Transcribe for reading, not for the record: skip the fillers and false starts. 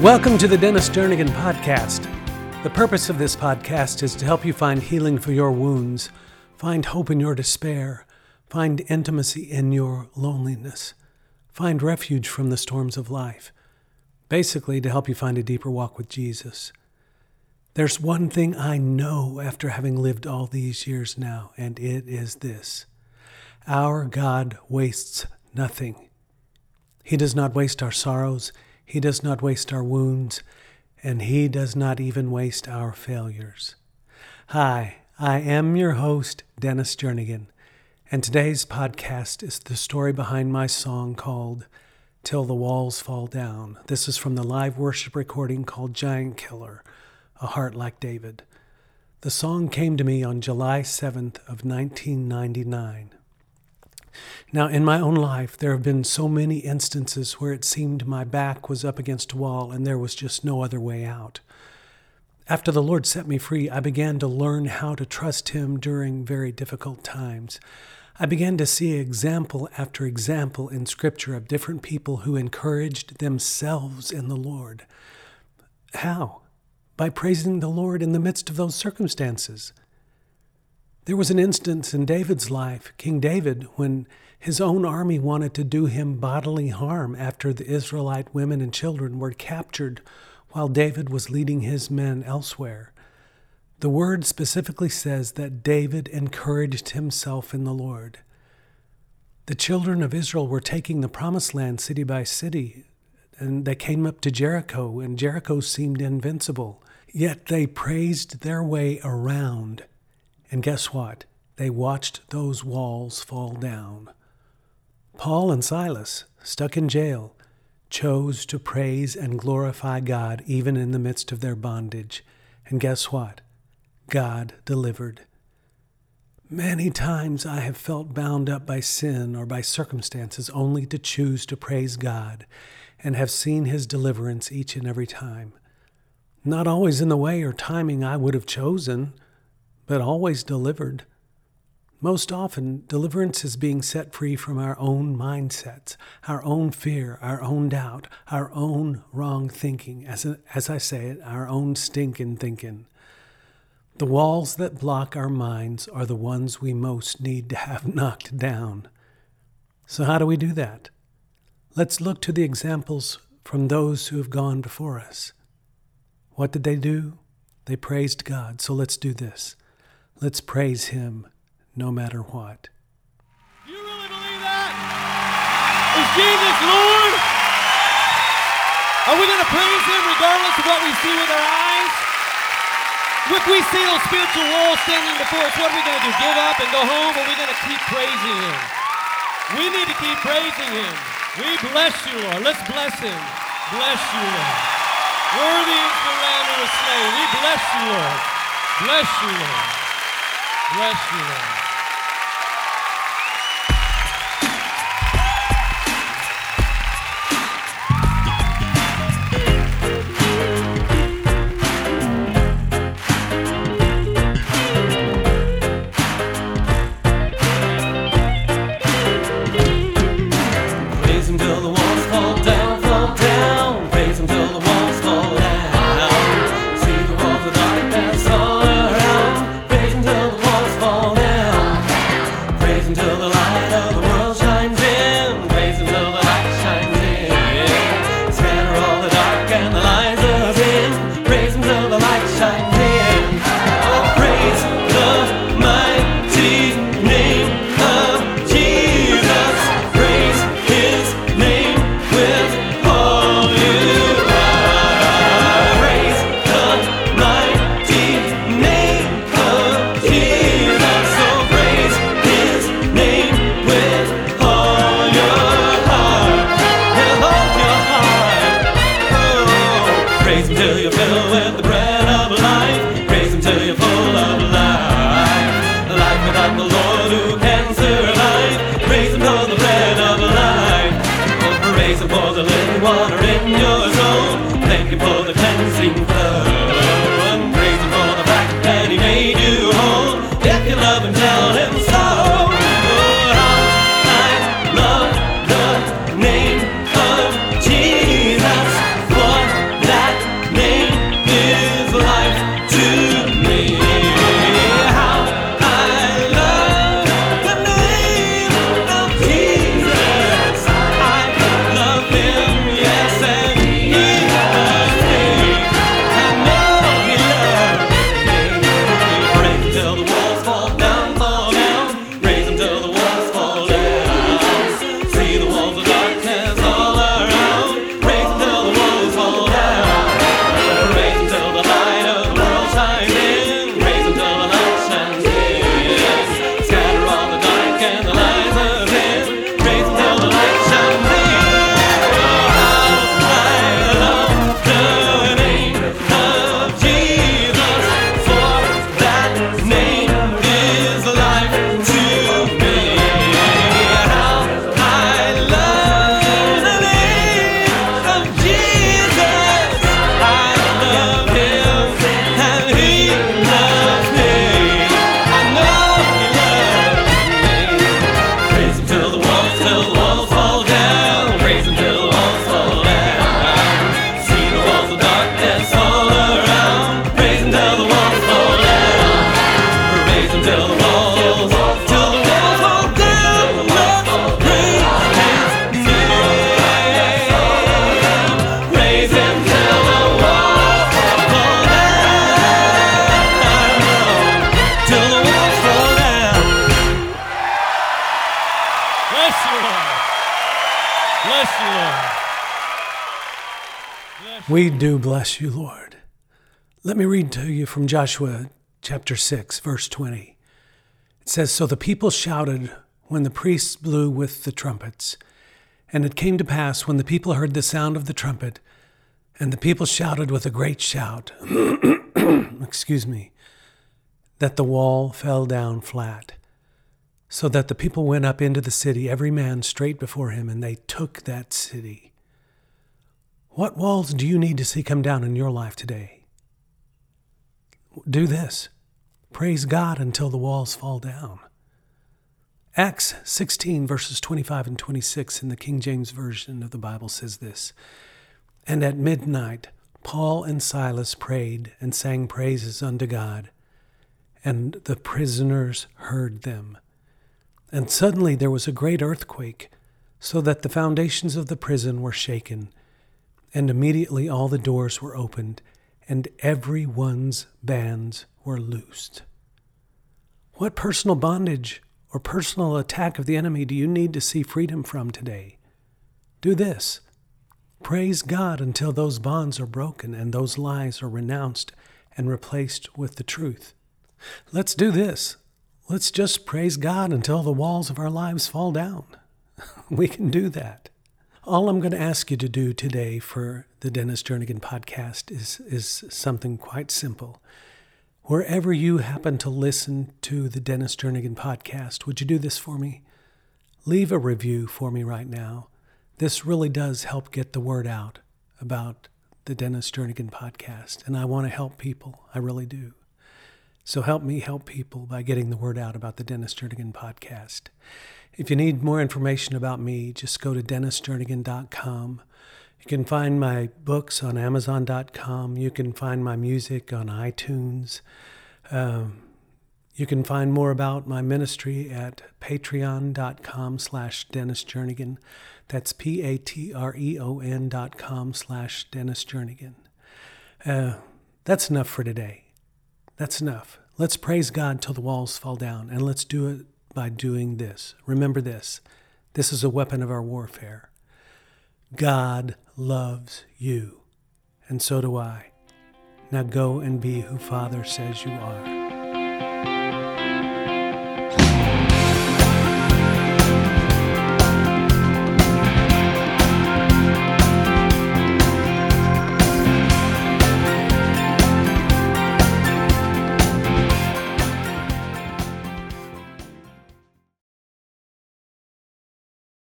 Welcome to the Dennis Jernigan Podcast. The purpose of this podcast is to help you find healing for your wounds, find hope in your despair, find intimacy in your loneliness, find refuge from the storms of life. Basically, to help you find a deeper walk with Jesus. There's one thing I know after having lived all these years now, and it is this. Our God wastes nothing. He does not waste our sorrows. He does not waste our wounds, and He does not even waste our failures. Hi, I am your host, Dennis Jernigan, and today's podcast is the story behind my song called Till the Walls Fall Down. This is from the live worship recording called Giant Killer, A Heart Like David. The song came to me on July 7th of 1999. Now, in my own life, there have been so many instances where it seemed my back was up against a wall and there was just no other way out. After the Lord set me free, I began to learn how to trust Him during very difficult times. I began to see example after example in Scripture of different people who encouraged themselves in the Lord. How? By praising the Lord in the midst of those circumstances. There was an instance in David's life, King David, when his own army wanted to do him bodily harm after the Israelite women and children were captured while David was leading his men elsewhere. The word specifically says that David encouraged himself in the Lord. The children of Israel were taking the promised land city by city, and they came up to Jericho, and Jericho seemed invincible. Yet they praised their way around. And guess what? They watched those walls fall down. Paul and Silas, stuck in jail, chose to praise and glorify God even in the midst of their bondage. And guess what? God delivered. Many times I have felt bound up by sin or by circumstances only to choose to praise God and have seen His deliverance each and every time. Not always in the way or timing I would have chosen, but always delivered. Most often, deliverance is being set free from our own mindsets, our own fear, our own doubt, our own wrong thinking, as I say it, our own stinking thinking. The walls that block our minds are the ones we most need to have knocked down. So how do we do that? Let's look to the examples from those who have gone before us. What did they do? They praised God. So let's do this. Let's praise Him no matter what. You really believe that? Is Jesus Lord? Are we going to praise Him regardless of what we see with our eyes? If we see those spiritual walls standing before us, what are we going to do? Give up and go home? Or are we going to keep praising Him? We need to keep praising Him. We bless You, Lord. Let's bless Him. Bless You, Lord. Worthy is the Lamb who was slain. We bless You, Lord. Bless You, Lord. Bless You, Lord. Praise Him till the walls fall down, fall down. Praise Him till the walls fall down. See the walls of darkness all around. Praise Him till the walls fall down. Praise Him till the light of the world shines in. Praise Him till the light shines in. Scatter all the dark and the lies of sin. Praise Him till the light shines in. Oh, praise the mighty name of Jesus. Praise His name with all you are. Praise the mighty name of Jesus. So praise His name with all your heart. With all your heart. Oh, praise Him till you're filled with the bread of life. Praise Him till you're full of life. Life without the Lord, who can survive? Praise Him for the bread of life. Oh, praise Him for the living water in your soul. Thank you for the cleansing flow. And praise Him for the fact that He made you whole. If you love Him, tell Him so. Oh, how I love the name of Jesus. For that We do bless you, Lord. Let me read to you from Joshua chapter 6, verse 20. It says, "So the people shouted when the priests blew with the trumpets. And it came to pass when the people heard the sound of the trumpet, and the people shouted with a great shout, excuse me, that the wall fell down flat, so that the people went up into the city, every man straight before him, and they took that city." What walls do you need to see come down in your life today? Do this. Praise God until the walls fall down. Acts 16, verses 25 and 26 in the King James Version of the Bible says this, "And at midnight Paul and Silas prayed and sang praises unto God, and the prisoners heard them. And suddenly there was a great earthquake, so that the foundations of the prison were shaken, and immediately all the doors were opened, and every one's bands were loosed." What personal bondage or personal attack of the enemy do you need to see freedom from today? Do this. Praise God until those bonds are broken and those lies are renounced and replaced with the truth. Let's do this. Let's just praise God until the walls of our lives fall down. We can do that. All I'm going to ask you to do today for the Dennis Jernigan podcast is something quite simple. Wherever you happen to listen to the Dennis Jernigan podcast, would you do this for me? Leave a review for me right now. This really does help get the word out about the Dennis Jernigan podcast, and I want to help people. I really do. So help me help people by getting the word out about the Dennis Jernigan podcast. If you need more information about me, just go to DennisJernigan.com. You can find my books on Amazon.com. You can find my music on iTunes. You can find more about my ministry at patreon.com/DennisJernigan. That's patreon.com/DennisJernigan. That's enough for today. That's enough. Let's praise God till the walls fall down, and let's do it by doing this. Remember this. This is a weapon of our warfare. God loves you, and so do I. Now go and be who Father says you are.